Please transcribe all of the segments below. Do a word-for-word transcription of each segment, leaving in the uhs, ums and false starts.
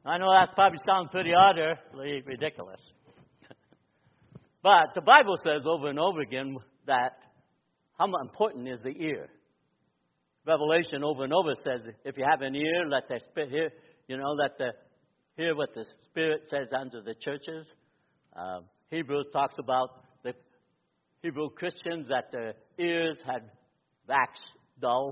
I know that probably sounds pretty utterly ridiculous. But the Bible says over and over again that how important is the ear. Revelation over and over says, if you have an ear, let the Spirit hear, you know, let the hear what the Spirit says unto the churches. Uh, Hebrews talks about the Hebrew Christians that their ears had waxed dull.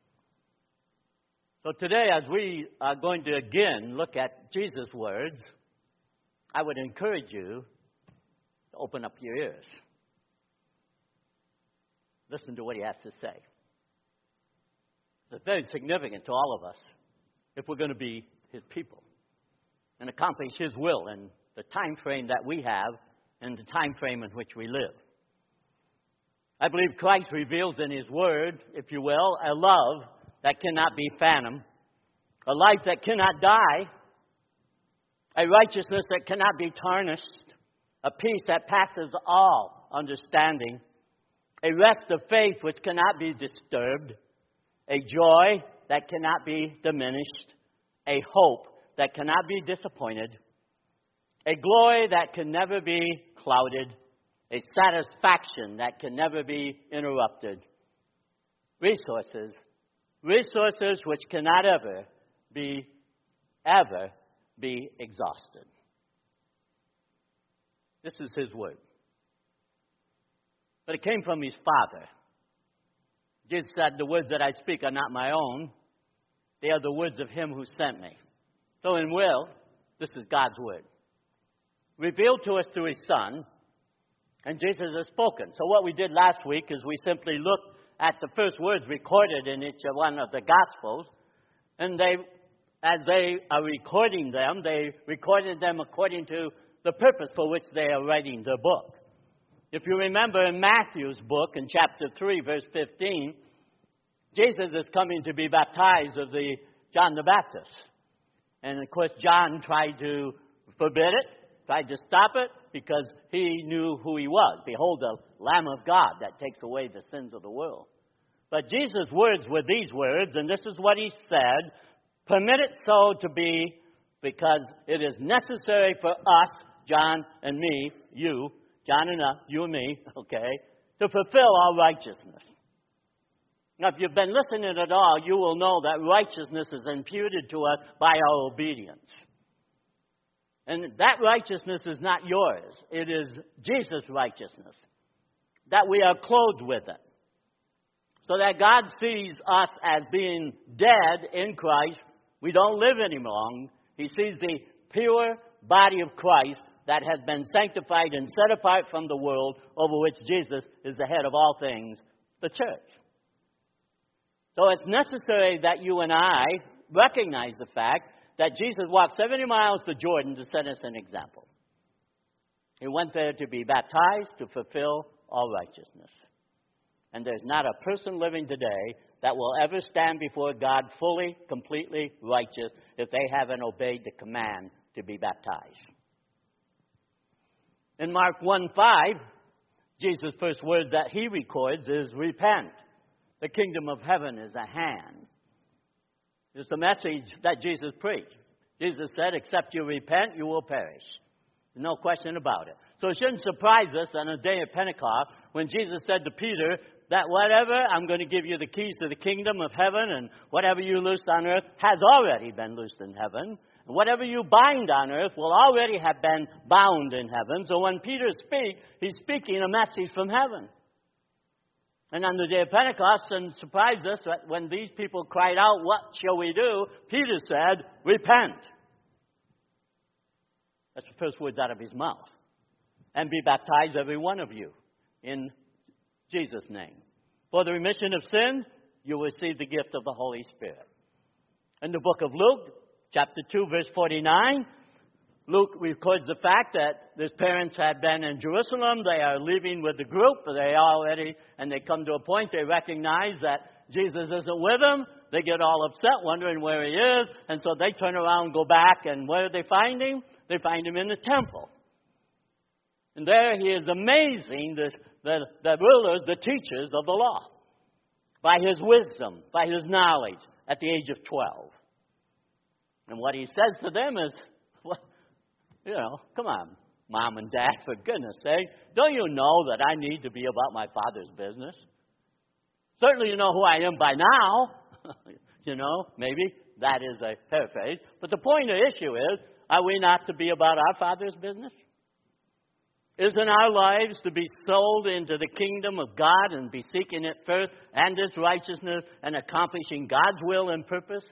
So today, as we are going to again look at Jesus' words, I would encourage you to open up your ears. Listen to what he has to say. It's very significant to all of us if we're going to be his people and accomplish his will in the time frame that we have and the time frame in which we live. I believe Christ reveals in his word, if you will, a love that cannot be fathomed, a life that cannot die, a righteousness that cannot be tarnished, a peace that passes all understanding, a rest of faith which cannot be disturbed, a joy that cannot be diminished, a hope that cannot be disappointed, a glory that can never be clouded, a satisfaction that can never be interrupted, resources, resources which cannot ever be, ever be exhausted. This is his word. But it came from his Father. Jesus said, the words that I speak are not my own. They are the words of him who sent me. So in will, this is God's word. Revealed to us through his Son, and Jesus has spoken. So what we did last week is we simply looked at the first words recorded in each one of the Gospels, and they, as they are recording them, they recorded them according to the purpose for which they are writing the book. If you remember in Matthew's book, in chapter three, verse fifteen, Jesus is coming to be baptized of the John the Baptist. And, of course, John tried to forbid it, tried to stop it, because he knew who he was. Behold, the Lamb of God that takes away the sins of the world. But Jesus' words were these words, and this is what he said, permit it so to be, because it is necessary for us, John and me, you, John and us, you and me, okay, to fulfill all righteousness. Now, if you've been listening at all, you will know that righteousness is imputed to us by our obedience. And that righteousness is not yours. It is Jesus' righteousness. That we are clothed with it. So that God sees us as being dead in Christ. We don't live any long. He sees the pure body of Christ that has been sanctified and set apart from the world, over which Jesus is the head of all things, the church. So it's necessary that you and I recognize the fact that Jesus walked seventy miles to Jordan to set us an example. He went there to be baptized to fulfill all righteousness. And there's not a person living today that will ever stand before God fully, completely righteous if they haven't obeyed the command to be baptized. In Mark one five, Jesus' first words that he records is, repent. The kingdom of heaven is at hand. It's the message that Jesus preached. Jesus said, except you repent, you will perish. No question about it. So it shouldn't surprise us on the day of Pentecost when Jesus said to Peter that whatever, I'm going to give you the keys to the kingdom of heaven, and whatever you loose on earth has already been loosed in heaven. And whatever you bind on earth will already have been bound in heaven. So when Peter speaks, he's speaking a message from heaven. And on the day of Pentecost, and surprised us that when these people cried out, what shall we do? Peter said, repent. That's the first words out of his mouth. And be baptized, every one of you, in Jesus' name. For the remission of sins, you will receive the gift of the Holy Spirit. In the book of Luke, chapter two, verse forty-nine, Luke records the fact that his parents had been in Jerusalem. They are leaving with the group. They already, and they come to a point they recognize that Jesus isn't with them. They get all upset, wondering where he is. And so they turn around and go back. And where do they find him? They find him in the temple. And there he is amazing the, the, the rulers, the teachers of the law, by his wisdom, by his knowledge at the age of twelve. And what he says to them is, well, you know, come on, Mom and Dad, for goodness sake. Don't you know that I need to be about my Father's business? Certainly you know who I am by now. You know, maybe that is a paraphrase. But the point of the issue is, are we not to be about our Father's business? Isn't our lives to be sold into the kingdom of God and be seeking it first and its righteousness and accomplishing God's will and purpose?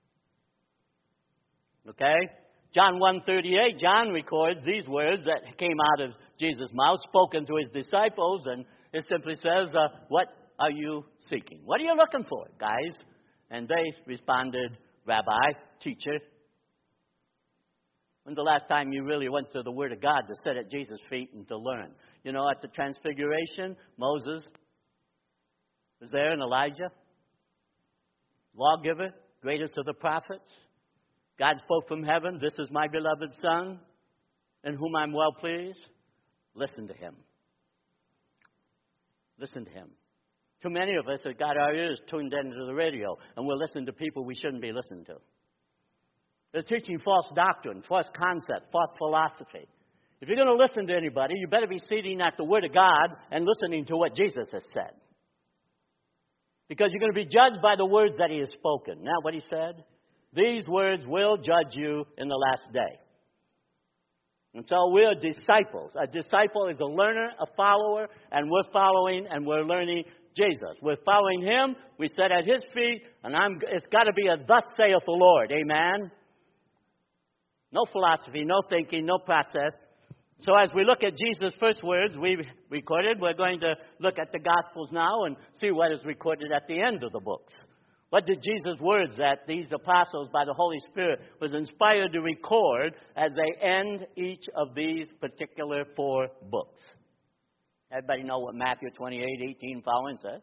Okay? John one thirty-eight, John records these words that came out of Jesus' mouth, spoken to his disciples, and it simply says, uh, what are you seeking? What are you looking for, guys? And they responded, Rabbi, teacher. When's the last time you really went to the Word of God to sit at Jesus' feet and to learn? You know, at the Transfiguration, Moses was there and Elijah, lawgiver, greatest of the prophets. God spoke from heaven, this is my beloved Son, in whom I'm well pleased. Listen to him. Listen to him. Too many of us have got our ears tuned into the radio, and we're listening to people we shouldn't be listening to. They're teaching false doctrine, false concepts, false philosophy. If you're going to listen to anybody, you better be sitting at the Word of God and listening to what Jesus has said. Because you're going to be judged by the words that he has spoken. Now, what he said? These words will judge you in the last day. And so we're disciples. A disciple is a learner, a follower, and we're following and we're learning Jesus. We're following him. We sit at his feet, and I'm, it's got to be a thus saith the Lord. Amen? No philosophy, no thinking, no process. So as we look at Jesus' first words we recorded, we're going to look at the Gospels now and see what is recorded at the end of the books. What did Jesus' words that these apostles by the Holy Spirit was inspired to record as they end each of these particular four books? Everybody know what Matthew twenty-eight, eighteen following says?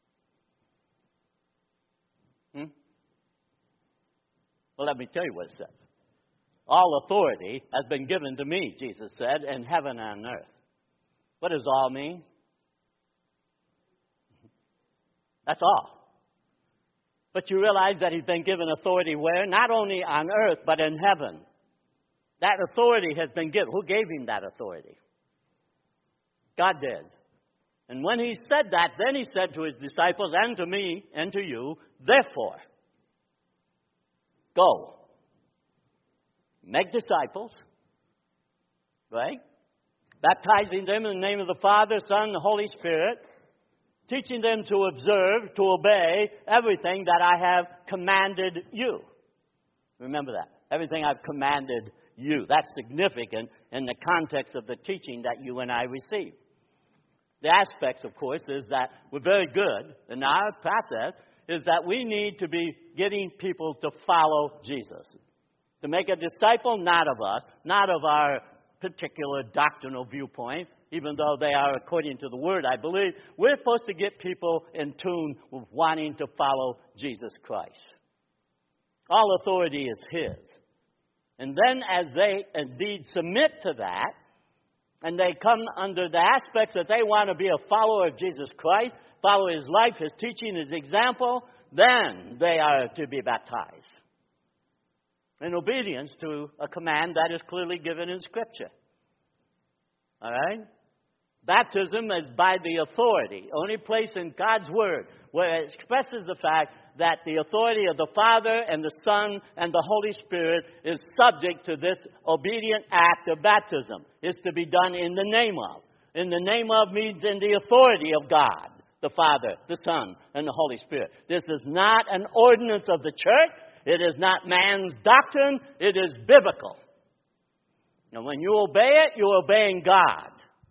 Hmm? Well, let me tell you what it says. All authority has been given to me, Jesus said, in heaven and on earth. What does all mean? That's all. But you realize that he's been given authority where? Not only on earth, but in heaven. That authority has been given. Who gave him that authority? God did. And when he said that, then he said to his disciples and to me and to you, therefore, go. Make disciples, right? Baptizing them in the name of the Father, Son, and the Holy Spirit. Teaching them to observe, to obey everything that I have commanded you. Remember that. Everything I've commanded you. That's significant in the context of the teaching that you and I receive. The aspects, of course, is that we're very good in our process, is that we need to be getting people to follow Jesus. To make a disciple, not of us, not of our particular doctrinal viewpoint, even though they are according to the Word, I believe. We're supposed to get people in tune with wanting to follow Jesus Christ. All authority is his. And then as they indeed submit to that, and they come under the aspects that they want to be a follower of Jesus Christ, follow his life, his teaching, his example, then they are to be baptized. In obedience to a command that is clearly given in Scripture. All right? Baptism is by the authority, only place in God's Word where it expresses the fact that the authority of the Father and the Son and the Holy Spirit is subject to this obedient act of baptism. It's to be done in the name of. In the name of means in the authority of God, the Father, the Son, and the Holy Spirit. This is not an ordinance of the church. It is not man's doctrine. It is biblical. And when you obey it, you're obeying God.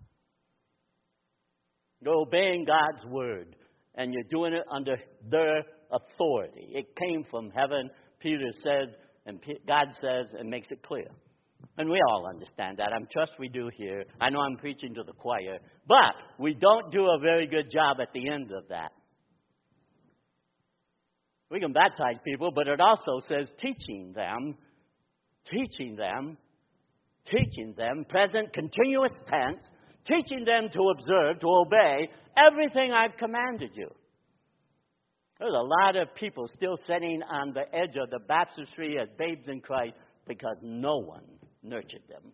You're obeying God's word. And you're doing it under their authority. It came from heaven, Peter says, and God says, and makes it clear. And we all understand that. I'm trust we do here. I know I'm preaching to the choir. But we don't do a very good job at the end of that. We can baptize people, but it also says teaching them, teaching them, teaching them, present continuous tense, teaching them to observe, to obey everything I've commanded you. There's a lot of people still sitting on the edge of the baptistry as babes in Christ because no one nurtured them.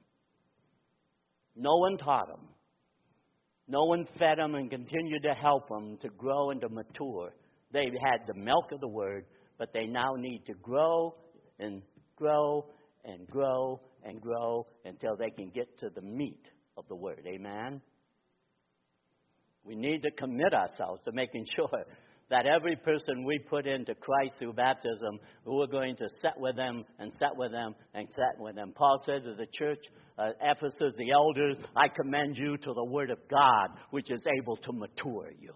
No one taught them. No one fed them and continued to help them to grow and to mature. They had the milk of the Word, but they now need to grow and grow and grow and grow until they can get to the meat of the Word. Amen? We need to commit ourselves to making sure that every person we put into Christ through baptism, we're going to sit with them and sit with them and sit with them. Paul said to the church, uh, Ephesus, the elders, I commend you to the Word of God, which is able to mature you.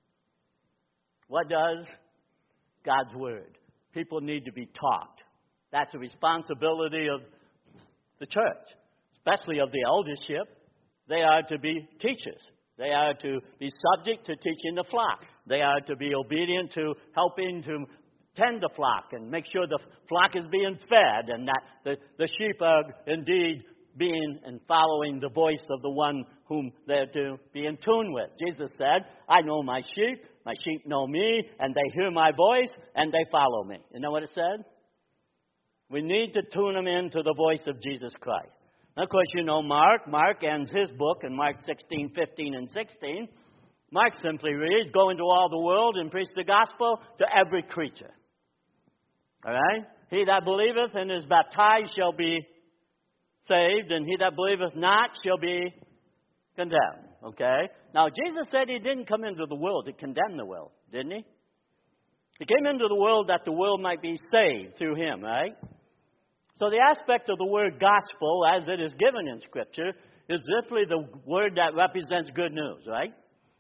What does? God's Word. People need to be taught. That's a responsibility of the church, especially of the eldership. They are to be teachers. They are to be subject to teaching the flock. They are to be obedient to helping to tend the flock and make sure the flock is being fed and that the, the sheep are indeed being and following the voice of the one whom they're to be in tune with. Jesus said, I know my sheep, my sheep know me, and they hear my voice, and they follow me. You know what it said? We need to tune them into the voice of Jesus Christ. Now, of course, you know Mark. Mark ends his book in Mark sixteen, fifteen, and sixteen. Mark simply reads, go into all the world and preach the gospel to every creature. All right? He that believeth and is baptized shall be saved, and he that believeth not shall be condemned. Okay? Now, Jesus said he didn't come into the world to condemn the world, didn't he? He came into the world that the world might be saved through him, right? So the aspect of the word gospel, as it is given in Scripture, is simply the word that represents good news, right?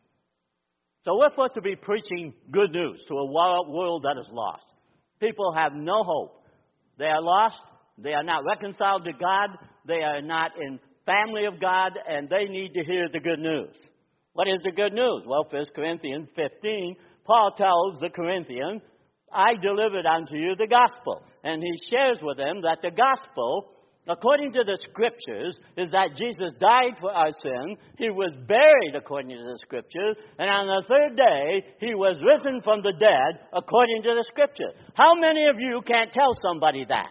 So we're supposed to be preaching good news to a world that is lost. People have no hope. They are lost. They are not reconciled to God. They are not in family of God, and they need to hear the good news. What is the good news? Well, First Corinthians fifteen, Paul tells the Corinthians, I delivered unto you the gospel. And he shares with them that the gospel, according to the Scriptures, is that Jesus died for our sin. He was buried according to the Scriptures. And on the third day, he was risen from the dead according to the Scriptures. How many of you can't tell somebody that?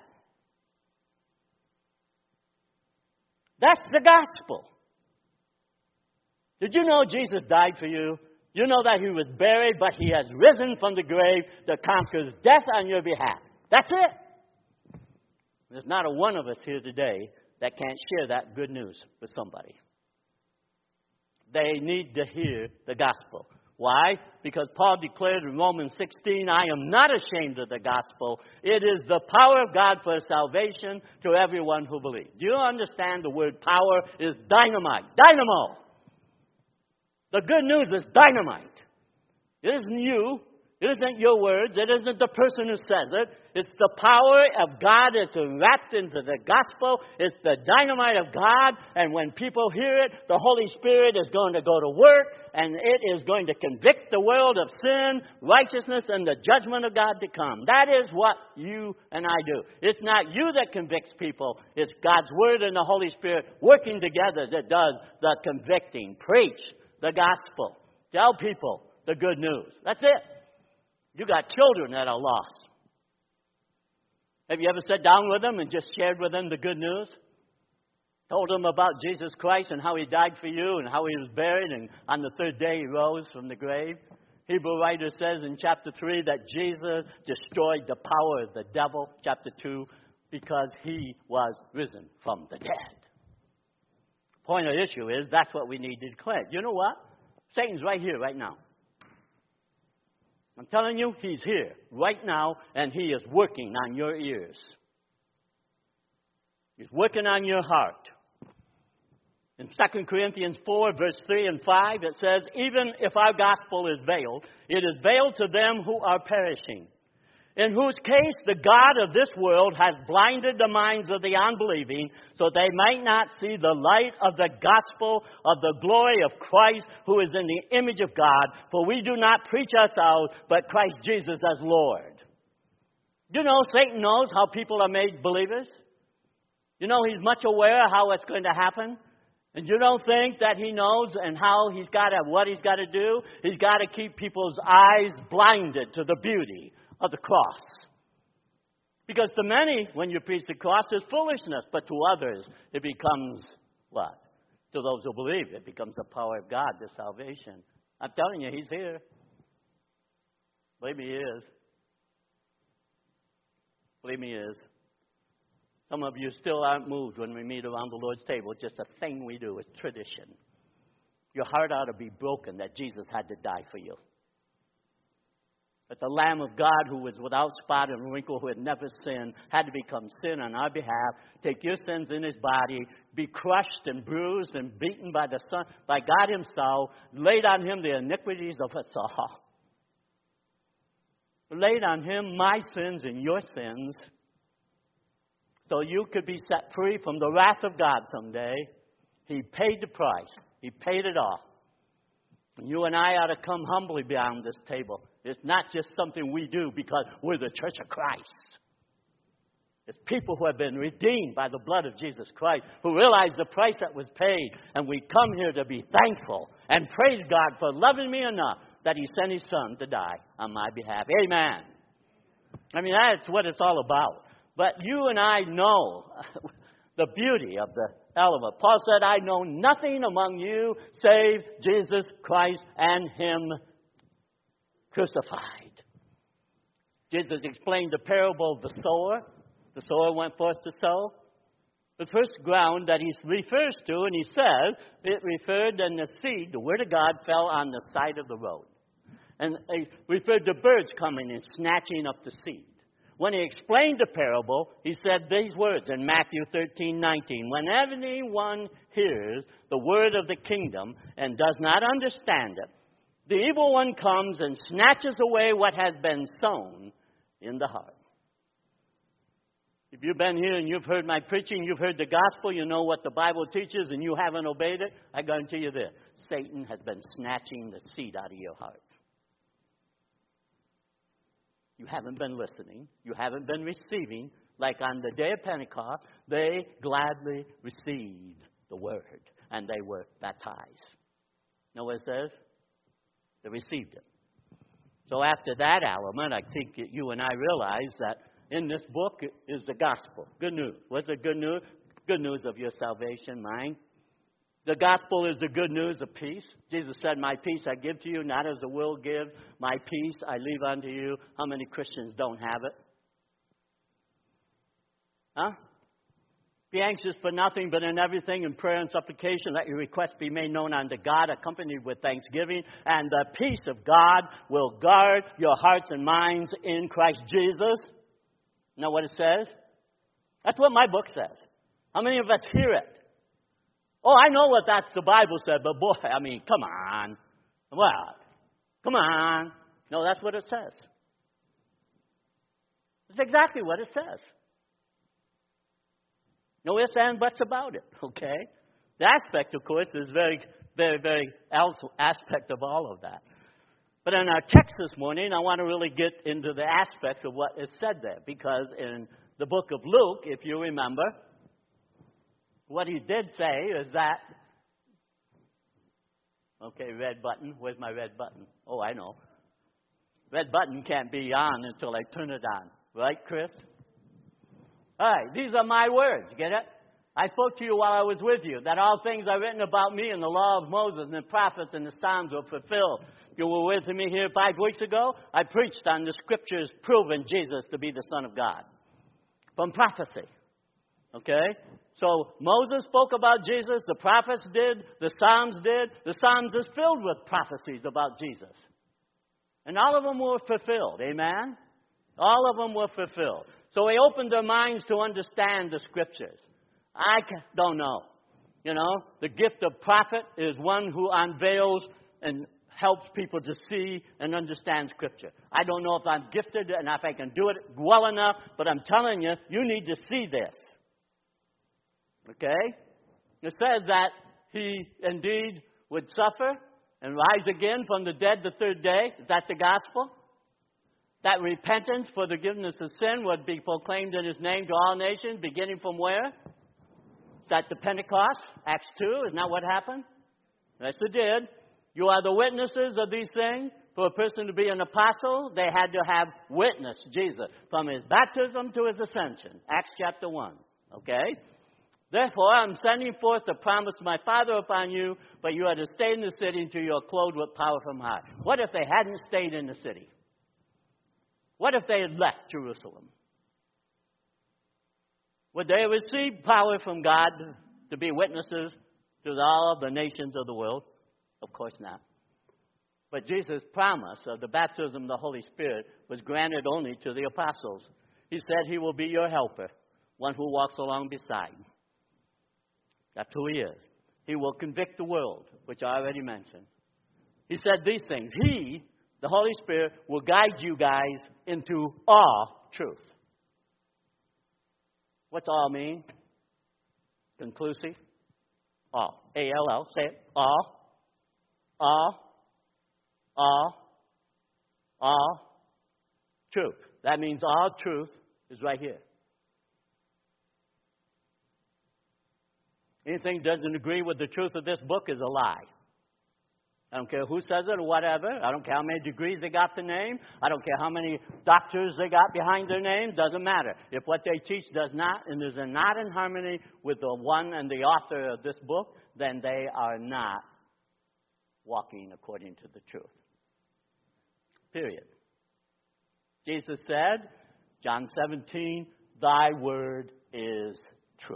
That's the gospel. Did you know Jesus died for you? You know that he was buried, but he has risen from the grave that conquers death on your behalf. That's it. There's not a one of us here today that can't share that good news with somebody. They need to hear the gospel. Why? Because Paul declared in Romans sixteen, I am not ashamed of the gospel. It is the power of God for salvation to everyone who believes. Do you understand the word power is dynamite? Dynamo. The good news is dynamite. It isn't you. It isn't your words. It isn't the person who says it. It's the power of God that's wrapped into the gospel. It's the dynamite of God. And when people hear it, the Holy Spirit is going to go to work. And it is going to convict the world of sin, righteousness, and the judgment of God to come. That is what you and I do. It's not you that convicts people. It's God's Word and the Holy Spirit working together that does the convicting. Preach the gospel. Tell people the good news. That's it. You got children that are lost. Have you ever sat down with them and just shared with them the good news? Told them about Jesus Christ and how he died for you and how he was buried and on the third day he rose from the grave? Hebrew writer says in chapter three that Jesus destroyed the power of the devil, chapter two, because he was risen from the dead. Point of issue is that's what we need to declare. You know what? Satan's right here, right now. I'm telling you, he's here right now, and he is working on your ears. He's working on your heart. In Second Corinthians four, verse three and five, it says, even if our gospel is veiled, it is veiled to them who are perishing, in whose case the God of this world has blinded the minds of the unbelieving, so they might not see the light of the gospel of the glory of Christ, who is in the image of God. For we do not preach ourselves, but Christ Jesus as Lord. You know, Satan knows how people are made believers. You know, he's much aware of how it's going to happen. And you don't think that he knows and how he's got to, what he's got to do? He's got to keep people's eyes blinded to the beauty of the cross. Because to many, when you preach the cross, it's foolishness. But to others, it becomes what? To those who believe, it becomes the power of God, the salvation. I'm telling you, he's here. Believe me, he is. Believe me, he is. Some of you still aren't moved when we meet around the Lord's table. It's just a thing we do. It's tradition. Your heart ought to be broken that Jesus had to die for you. That the Lamb of God, who was without spot and wrinkle, who had never sinned, had to become sin on our behalf, take your sins in his body, be crushed and bruised and beaten by the Son, by God himself, laid on him the iniquities of us all. Laid on him my sins and your sins, so you could be set free from the wrath of God someday. He paid the price. He paid it all. And you and I ought to come humbly beyond this table. It's not just something we do because we're the Church of Christ. It's people who have been redeemed by the blood of Jesus Christ, who realize the price that was paid. And we come here to be thankful and praise God for loving me enough that he sent his Son to die on my behalf. Amen. I mean, that's what it's all about. But you and I know the beauty of the element. Paul said, I know nothing among you save Jesus Christ and him crucified. Jesus explained the parable of the sower. The sower went forth to sow. The first ground that he refers to, and he says, it referred and the seed, the word of God, fell on the side of the road. And he referred to birds coming and snatching up the seed. When he explained the parable, he said these words in Matthew thirteen nineteen. When anyone hears the word of the kingdom and does not understand it, the evil one comes and snatches away what has been sown in the heart. If you've been here and you've heard my preaching, you've heard the gospel, you know what the Bible teaches, and you haven't obeyed it, I guarantee you this: Satan has been snatching the seed out of your heart. You haven't been listening. You haven't been receiving. Like on the day of Pentecost, they gladly received the word, and they were baptized. Know what it says? They received it. So after that element, I think that you and I realize that in this book is the gospel. Good news. What's the good news? Good news of your salvation, mine. The gospel is the good news of peace. Jesus said, my peace I give to you, not as the world gives. My peace I leave unto you. How many Christians don't have it? Huh? Be anxious for nothing, but in everything in prayer and supplication, let your requests be made known unto God, accompanied with thanksgiving. And the peace of God will guard your hearts and minds in Christ Jesus. Know what it says? That's what my book says. How many of us hear it? Oh, I know what that's the Bible said, but boy, I mean, come on. What? Come on. No, that's what it says. It's exactly what it says. No ifs and buts about it, okay? The aspect, of course, is very, very, very else aspect of all of that. But in our text this morning, I want to really get into the aspects of what is said there. Because in the book of Luke, if you remember, what he did say is that, okay, red button. Where's my red button? Oh, I know. Red button can't be on until I turn it on. Right, Chris? All right, these are my words. Get it? I spoke to you while I was with you, that all things are written about me in the law of Moses and the prophets and the Psalms were fulfilled. You were with me here five weeks ago. I preached on the scriptures proving Jesus to be the Son of God. From prophecy. Okay? So Moses spoke about Jesus, the prophets did, the Psalms did. The Psalms is filled with prophecies about Jesus. And all of them were fulfilled. Amen? All of them were fulfilled. So he opened their minds to understand the scriptures. I don't know. You know, the gift of prophet is one who unveils and helps people to see and understand Scripture. I don't know if I'm gifted and if I can do it well enough, but I'm telling you, you need to see this. Okay? It says that he indeed would suffer and rise again from the dead the third day. Is that the gospel? That repentance for the forgiveness of sin would be proclaimed in his name to all nations, beginning from where? at the Pentecost, Acts two. Isn't that what happened? Yes, it did. You are the witnesses of these things. For a person to be an apostle, they had to have witnessed Jesus from his baptism to his ascension. Acts chapter one. Okay? Therefore, I'm sending forth the promise of my Father upon you, but you are to stay in the city until you are clothed with power from high. What if they hadn't stayed in the city? What if they had left Jerusalem? Would they receive power from God to be witnesses to all the nations of the world? Of course not. But Jesus' promise of the baptism of the Holy Spirit was granted only to the apostles. He said he will be your helper, one who walks along beside. That's who he is. He will convict the world, which I already mentioned. He said these things. He, the Holy Spirit, will guide you guys into all truth. What's all mean? Conclusive? All. A L L. Say it. All. All. All, all truth. That means all truth is right here. Anything that doesn't agree with the truth of this book is a lie. I don't care who says it or whatever. I don't care how many degrees they got to name. I don't care how many doctors they got behind their name. Doesn't matter. If what they teach does not and is not in harmony with the one and the author of this book, then they are not walking according to the truth. Period. Jesus said, John seventeen, thy word is truth.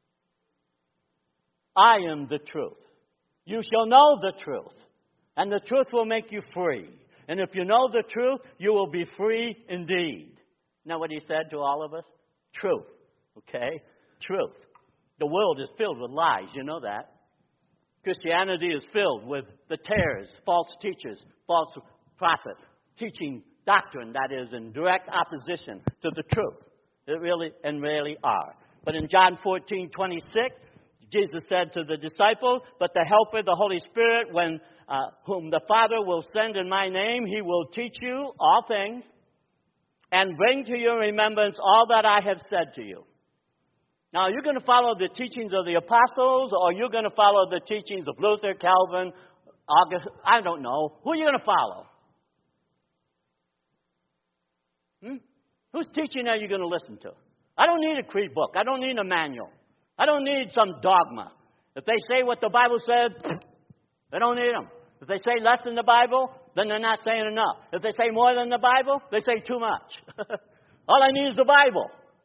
I am the truth. You shall know the truth, and the truth will make you free. And if you know the truth, you will be free indeed. Isn't that what he said to all of us? Truth. Okay? Truth. The world is filled with lies. You know that. Christianity is filled with the tares, false teachers, false prophets, teaching doctrine that is in direct opposition to the truth. It really and really are. But in John fourteen twenty-six, Jesus said to the disciples, but the Helper, the Holy Spirit, when uh, whom the Father will send in my name, he will teach you all things and bring to your remembrance all that I have said to you. Now, you're going to follow the teachings of the apostles, or you're going to follow the teachings of Luther, Calvin, August, I don't know. Who are you going to follow? Hmm? Whose teaching are you going to listen to? I don't need a creed book. I don't need a manual. I don't need some dogma. If they say what the Bible said, they don't need them. If they say less than the Bible, then they're not saying enough. If they say more than the Bible, they say too much. All I need is the Bible.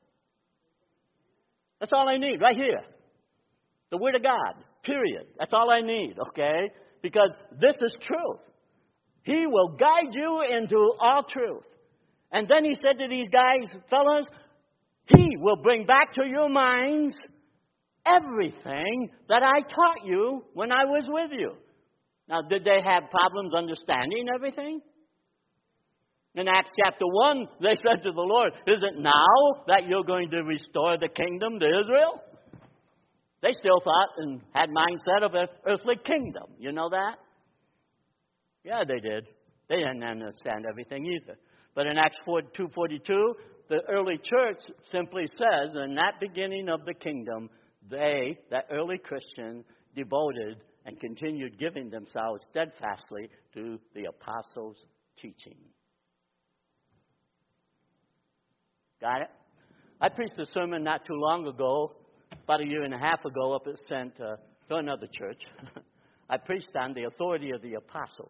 That's all I need, right here. The Word of God, period. That's all I need, okay? Because this is truth. He will guide you into all truth. And then he said to these guys, fellas, he will bring back to your minds everything that I taught you when I was with you. Now, did they have problems understanding everything? In Acts chapter one, they said to the Lord, is it now that you're going to restore the kingdom to Israel? They still thought and had mindset of an earthly kingdom. You know that? Yeah, they did. They didn't understand everything either. But in Acts two forty-two, the early church simply says, in that beginning of the kingdom, they, that early Christian, devoted and continued giving themselves steadfastly to the apostles' teaching. Got it? I preached a sermon not too long ago, about a year and a half ago, up at Saint uh, to another church. I preached on the authority of the apostles.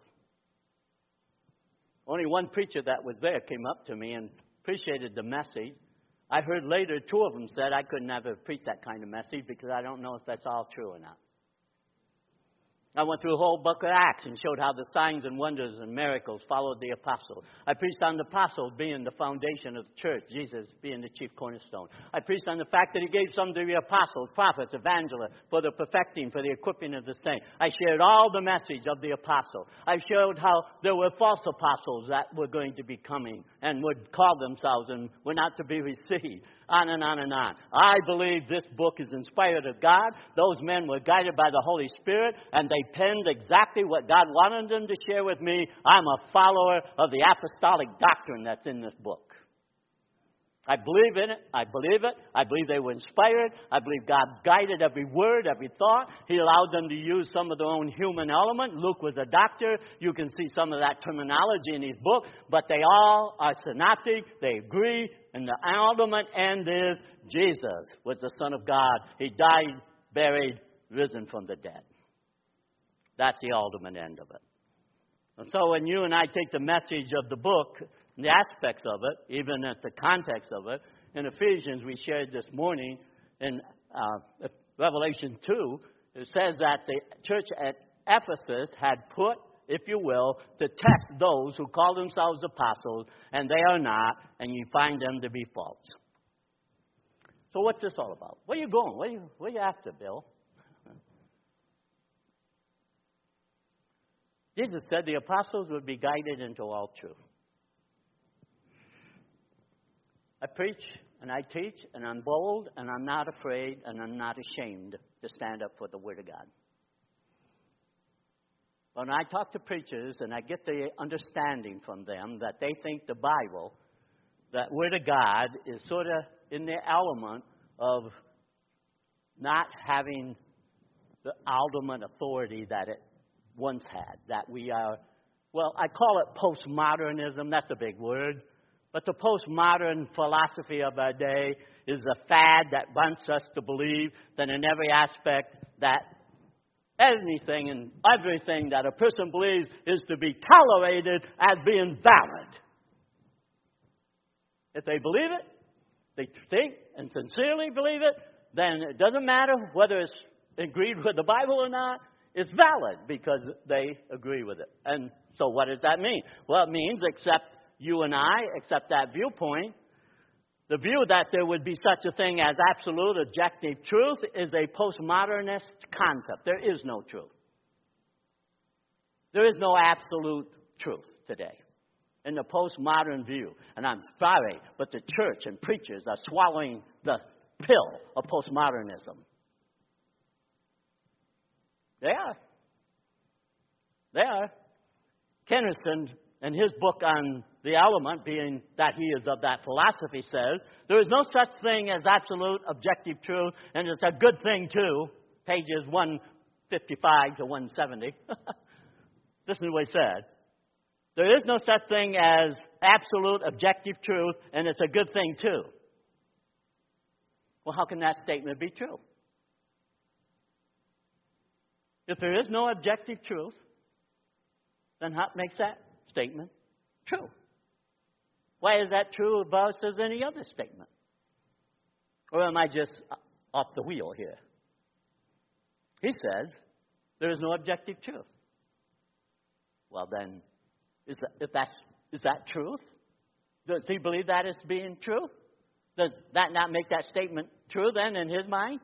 Only one preacher that was there came up to me and appreciated the message. I heard later two of them said I could never preach that kind of message because I don't know if that's all true or not. I went through the whole book of Acts and showed how the signs and wonders and miracles followed the apostles. I preached on the apostles being the foundation of the church, Jesus being the chief cornerstone. I preached on the fact that he gave some to the apostles, prophets, evangelists, for the perfecting, for the equipping of the saints. I shared all the message of the apostle. I showed how there were false apostles that were going to be coming and would call themselves and were not to be received. On and on and on. I believe this book is inspired of God. Those men were guided by the Holy Spirit, and they penned exactly what God wanted them to share with me. I'm a follower of the apostolic doctrine that's in this book. I believe in it. I believe it. I believe they were inspired. I believe God guided every word, every thought. He allowed them to use some of their own human element. Luke was a doctor. You can see some of that terminology in his book. But they all are synoptic. They agree. And the ultimate end is Jesus was the Son of God. He died, buried, risen from the dead. That's the ultimate end of it. And so when you and I take the message of the book, the aspects of it, even at the context of it, in Ephesians we shared this morning, in uh, Revelation two, it says that the church at Ephesus had put, if you will, to test those who call themselves apostles, and they are not, and you find them to be false. So what's this all about? Where are you going? Where are you, where are you after, Bill? Jesus said the apostles would be guided into all truth. I preach and I teach and I'm bold and I'm not afraid and I'm not ashamed to stand up for the Word of God. When I talk to preachers and I get the understanding from them that they think the Bible, that Word of God, is sort of in the element of not having the ultimate authority that it once had, that we are, well, I call it postmodernism. That's a big word. But the postmodern philosophy of our day is a fad that wants us to believe that in every aspect that anything and everything that a person believes is to be tolerated as being valid. If they believe it, they think and sincerely believe it, then it doesn't matter whether it's agreed with the Bible or not. It's valid because they agree with it. And so what does that mean? Well, it means except you and I, accept that viewpoint, the view that there would be such a thing as absolute objective truth is a postmodernist concept. There is no truth. There is no absolute truth today in the postmodern view. And I'm sorry, but the church and preachers are swallowing the pill of postmodernism. They are. They are. Kennerson, in his book on the element, being that he is of that philosophy, says, there is no such thing as absolute objective truth, and it's a good thing, too. Pages one fifty-five to one seventy. This is what he said. There is no such thing as absolute objective truth, and it's a good thing, too. Well, how can that statement be true? If there is no objective truth, then what makes that statement true? Why is that true of us as any other statement? Or am I just off the wheel here? He says there is no objective truth. Well, then, is that, if that's, is that truth? Does he believe that is being true? Does that not make that statement true then in his mind?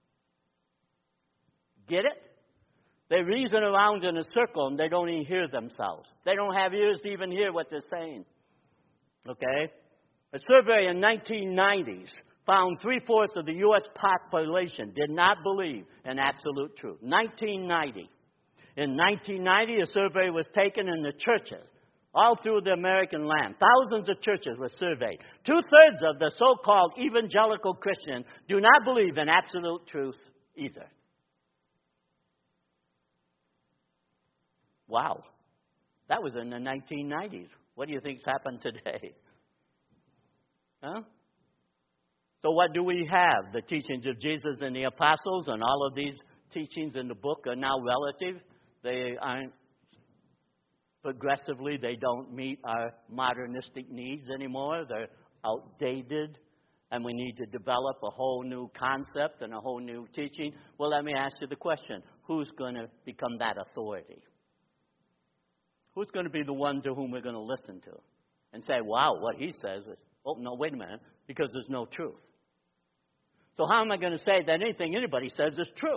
Get it? They reason around in a circle and they don't even hear themselves. They don't have ears to even hear what they're saying. Okay? A survey in nineteen nineties found three-fourths of the U S population did not believe in absolute truth. nineteen ninety. In nineteen ninety, a survey was taken in the churches all through the American land. Thousands of churches were surveyed. Two-thirds of the so-called evangelical Christians do not believe in absolute truth either. Wow. That was in the nineteen nineties. What do you think's happened today? Huh? So what do we have? The teachings of Jesus and the apostles, and all of these teachings in the book are now relative. They aren't progressively, they don't meet our modernistic needs anymore. They're outdated, and we need to develop a whole new concept and a whole new teaching. Well, let me ask you the question. Who's going to become that authority? Who's going to be the one to whom we're going to listen to and say, wow, what he says is, oh, no, wait a minute, because there's no truth. So how am I going to say that anything anybody says is true?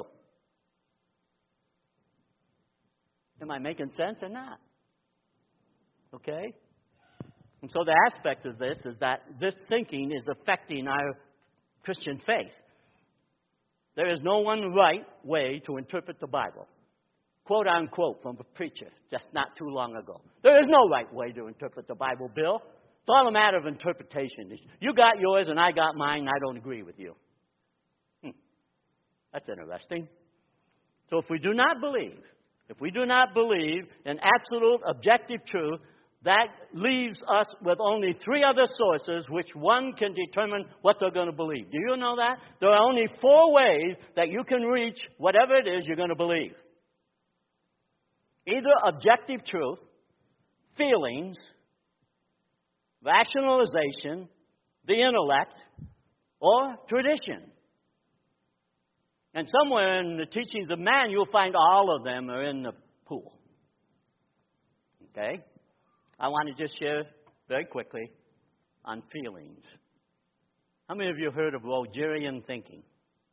Am I making sense or not? Okay? And so the aspect of this is that this thinking is affecting our Christian faith. There is no one right way to interpret the Bible. Quote, unquote, from a preacher just not too long ago. There is no right way to interpret the Bible, Bill. It's all a matter of interpretation. You got yours and I got mine, and I don't agree with you. Hmm. That's interesting. So if we do not believe, if we do not believe in absolute objective truth, that leaves us with only three other sources which one can determine what they're going to believe. Do you know that? There are only four ways that you can reach whatever it is you're going to believe. Either objective truth, feelings, rationalization, the intellect, or tradition. And somewhere in the teachings of man, you'll find all of them are in the pool. Okay? I want to just share very quickly on feelings. How many of you have heard of Rogerian thinking?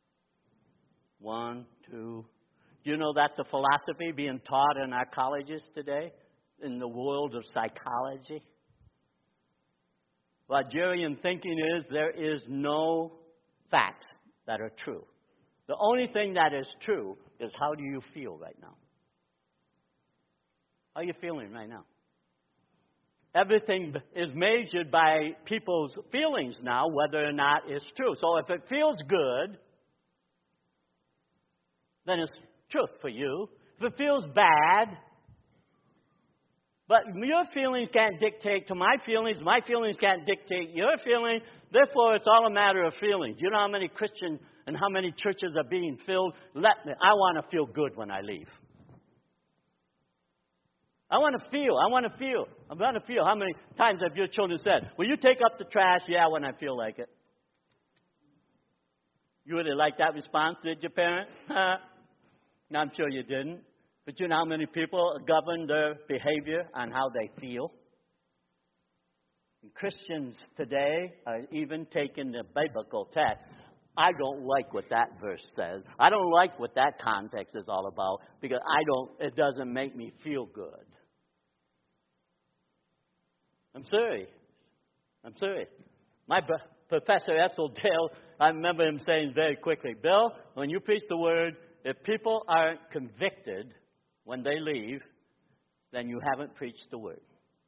One, two. Do you know that's a philosophy being taught in our colleges today in the world of psychology? Rogerian thinking is there is no facts that are true. The only thing that is true is how do you feel right now? How are you feeling right now? Everything is measured by people's feelings now, whether or not it's true. So if it feels good, then it's truth for you. If it feels bad, but your feelings can't dictate to my feelings, my feelings can't dictate your feelings, therefore it's all a matter of feelings. You know how many Christians and how many churches are being filled? Let me, I want to feel good when I leave. I want to feel. I want to feel. I want to feel. How many times have your children said, will you take up the trash? Yeah, when I feel like it. You really like that response, did your parent? No, I'm sure you didn't. But you know how many people govern their behavior on how they feel? And Christians today are even taking the biblical text. I don't like what that verse says. I don't like what that context is all about because I don't. It doesn't make me feel good. I'm sorry. I'm sorry. My b- professor, Ethel Dale, I remember him saying very quickly, Bill, when you preach the word, if people aren't convicted when they leave, then you haven't preached the word.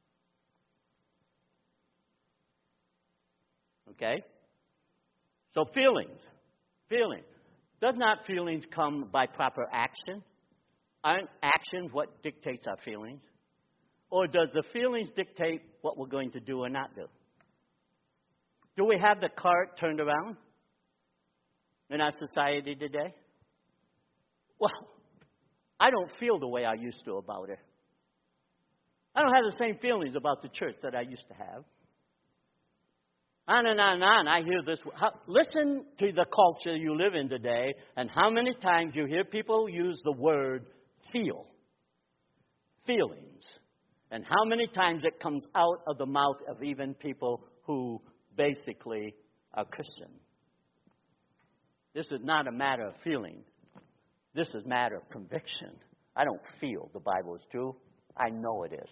Okay? So feelings. Feelings. Does not feelings come by proper action? Aren't actions what dictates our feelings? Or does the feelings dictate what we're going to do or not do? Do we have the cart turned around in our society today? Well, I don't feel the way I used to about it. I don't have the same feelings about the church that I used to have. On and on and on. I hear this. How, listen to the culture you live in today and how many times you hear people use the word feel. Feelings. And how many times it comes out of the mouth of even people who basically are Christian. This is not a matter of feeling. This is a matter of conviction. I don't feel the Bible is true. I know it is.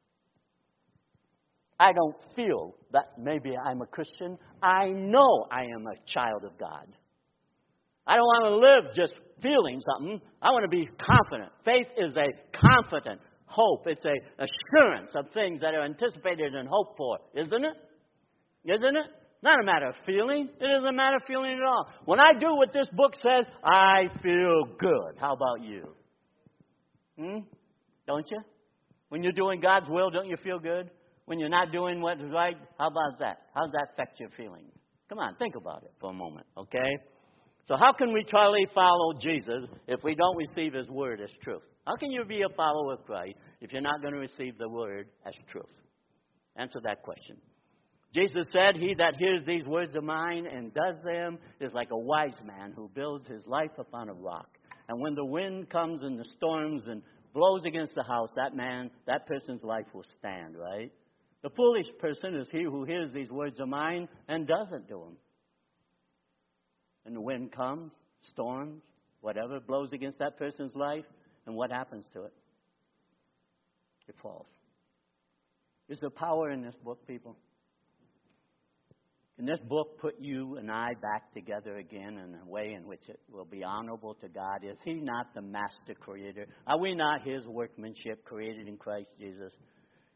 I don't feel that maybe I'm a Christian. I know I am a child of God. I don't want to live just feeling something. I want to be confident. Faith is a confident hope. It's a assurance of things that are anticipated and hoped for, isn't it? Isn't it? Not a matter of feeling. It isn't a matter of feeling at all. When I do what this book says, I feel good. How about you? Hmm? Don't you? When you're doing God's will, don't you feel good? When you're not doing what's right, how about that? How does that affect your feelings? Come on, think about it for a moment, okay? So how can we truly follow Jesus if we don't receive his word as truth? How can you be a follower of Christ if you're not going to receive the word as truth? Answer that question. Jesus said, he that hears these words of mine and does them is like a wise man who builds his life upon a rock. And when the wind comes and the storms and blows against the house, that man, that person's life will stand, right? The foolish person is he who hears these words of mine and doesn't do them. And the wind comes, storms, whatever, blows against that person's life, and what happens to it? It falls. Is there power in this book, people? Can this book put you and I back together again in a way in which it will be honorable to God? Is he not the master creator? Are we not his workmanship created in Christ Jesus?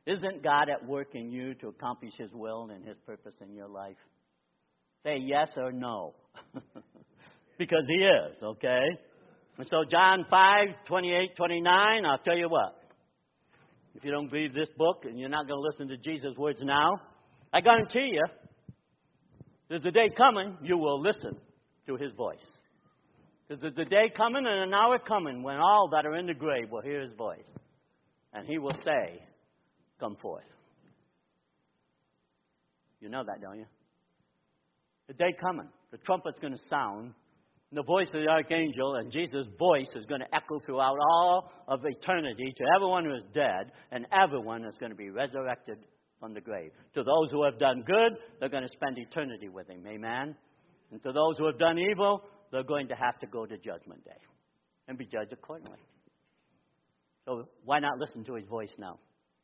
Isn't God at work in you to accomplish His will and His purpose in your life? Say yes or no. Because He is, okay? And so John five, twenty-eight, twenty-nine, I'll tell you what. If you don't believe this book and you're not going to listen to Jesus' words now, I guarantee you, there's a day coming you will listen to His voice. Because there's a day coming and an hour coming when all that are in the grave will hear His voice. And He will say, come forth. You know that, don't you? The day coming. The trumpet's going to sound. And the voice of the archangel and Jesus' voice is going to echo throughout all of eternity to everyone who is dead. And everyone is going to be resurrected from the grave. To those who have done good, they're going to spend eternity with Him. Amen? And to those who have done evil, they're going to have to go to Judgment Day and be judged accordingly. So why not listen to His voice now?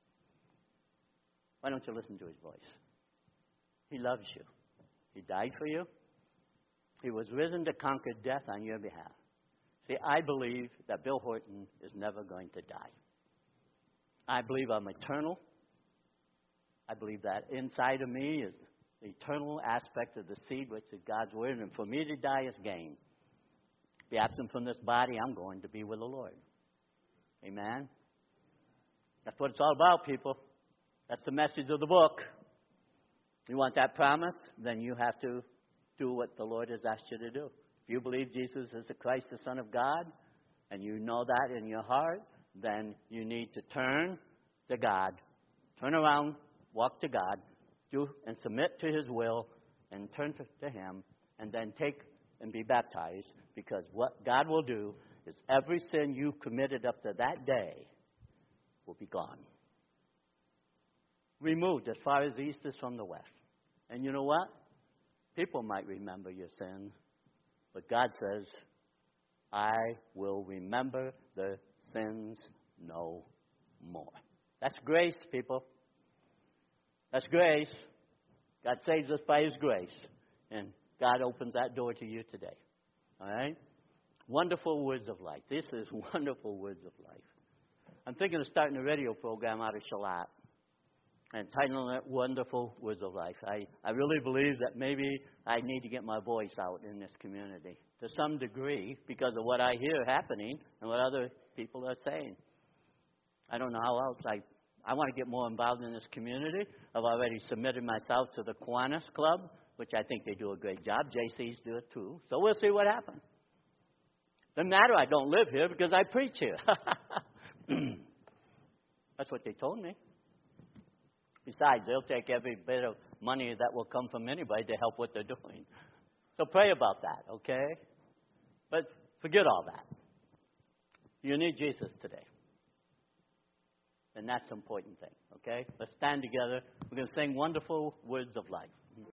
Why don't you listen to His voice? He loves you. He died for you. He was risen to conquer death on your behalf. See, I believe that Bill Horton is never going to die. I believe I'm eternal. I believe that inside of me is the eternal aspect of the seed, which is God's Word. And for me to die is gain. Be absent from this body, I'm going to be with the Lord. Amen? That's what it's all about, people. That's the message of the book. You want that promise? Then you have to do what the Lord has asked you to do. If you believe Jesus is the Christ, the Son of God, and you know that in your heart, then you need to turn to God. Turn around, walk to God, do and submit to His will, and turn to, to Him, and then take and be baptized, because what God will do is every sin you committed up to that day will be gone. Removed as far as the east is from the west. And you know what? People might remember your sins, but God says, I will remember the sins no more. That's grace, people. That's grace. God saves us by His grace. And God opens that door to you today. All right? Wonderful words of life. This is wonderful words of life. I'm thinking of starting a radio program out of Shalat and titling it Wonderful Words of Life. I, I really believe that maybe I need to get my voice out in this community to some degree because of what I hear happening and what other people are saying. I don't know how else. I, I want to get more involved in this community. I've already submitted myself to the Kiwanis Club, which I think they do a great job. J Cs do it too. So we'll see what happens. Doesn't matter I don't live here because I preach here. That's what they told me. Besides, they'll take every bit of money that will come from anybody to help what they're doing. So pray about that, okay? But forget all that. You need Jesus today. And that's the important thing, okay? Let's stand together. We're going to sing Wonderful Words of Life.